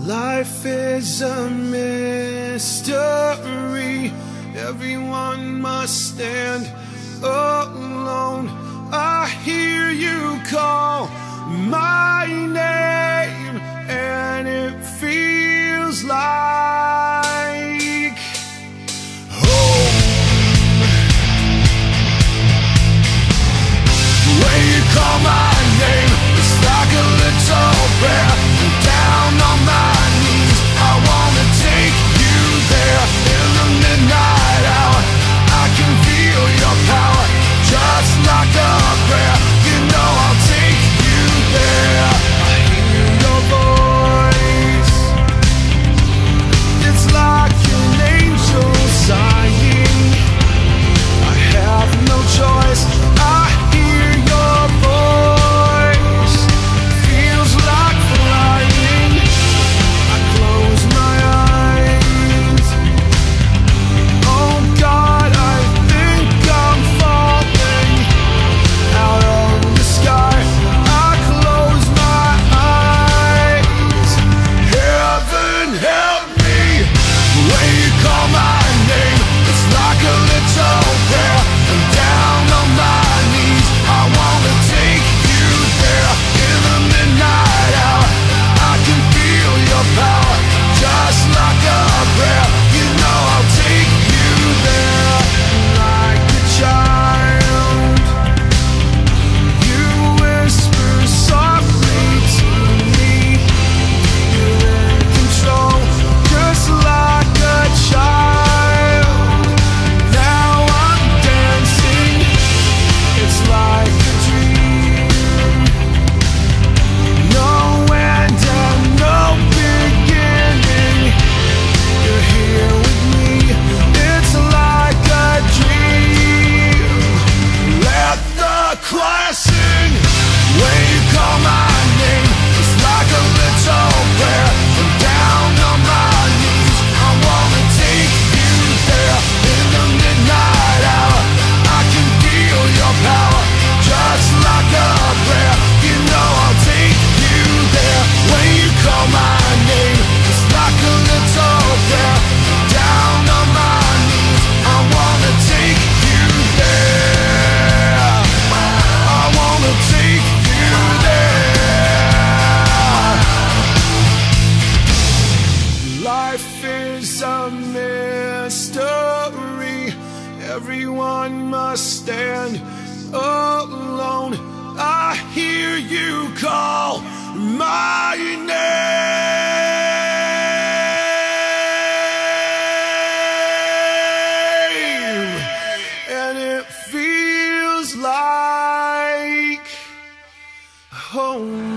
Life is a mystery. Everyone must stand alone. I hear you call my name, and it feels like home. When you call my name, it's like a little prayer. I'm down on my knees, I wanna take you there. In the midnight hour, I can feel your power, just like a prayer. You know I'll take you there. I hear your voice, it's like an angel sighing. I have no choice, I hear your voice, feels like flying. I close my eyes, oh God, I think I'm falling out of the sky. I close my eyes, heaven help me. When you call my name, it's like a little prayer. I'm down on my knees, I wanna take you there. In the midnight hour, I can feel your power, just like a prayer. You know I'll take you there. Like a child, you whisper softly to me. You're in control, just like a child. Now I'm dancing, it's like a dream. No end and no beginning. You're here with me, it's like a dream. Let the choir sing. When you call my name, it's like a little prayer. I'm down on my knees, I wanna take you there. In the midnight hour, I can feel your power, just like a prayer. You know I'll take you there. When you call my name, it's like a little prayer. Down on my knees, I wanna take you there. I wanna take you there. Life is a mystery. Everyone must stand alone. I hear you call my name, and it feels like home.